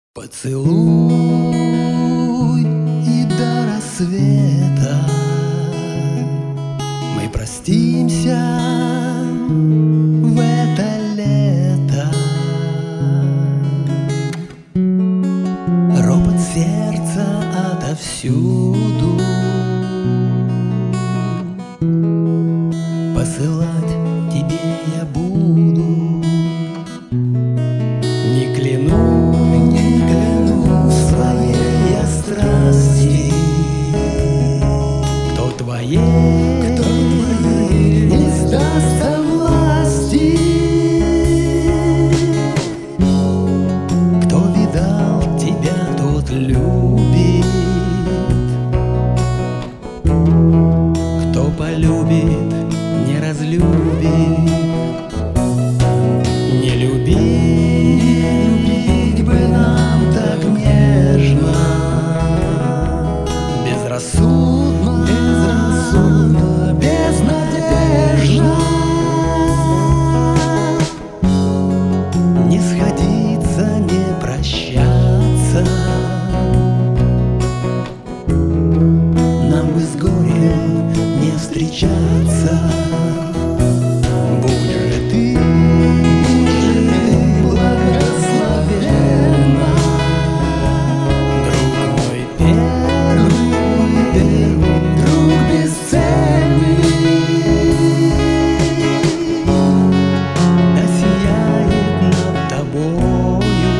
Поцелуй, и до рассвета мы простимся в это лето. Ропот сердца отовсюду, посылать тебе я буду. Не клянусь своей я страсти, кто твоей не сдастся власти. Кто видал тебя, тот любит, кто полюбит, не разлюбит. Не любить бы нам так нежно, безрассудно, безнадежно. Не сходиться, не прощаться, нам бы с горем не встречаться. Будь же ты благословенна, друг мой первый, друг бесценный. Да сияет над тобою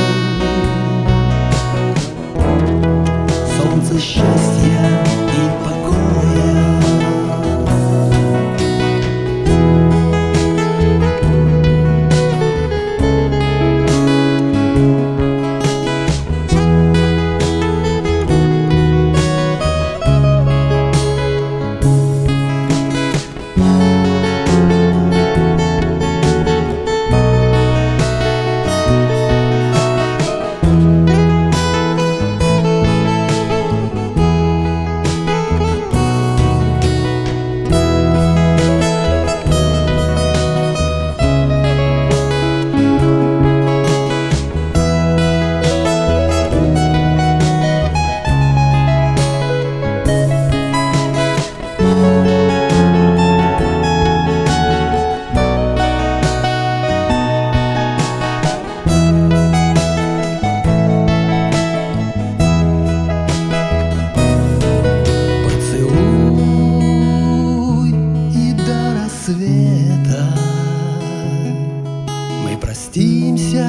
солнце счастья и покоя. Мы простимся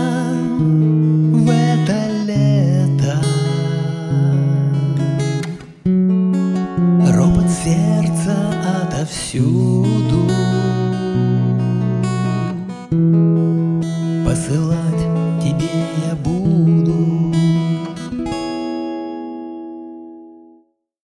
в это лето. Ропот сердца отовсюду, посылать тебе я буду.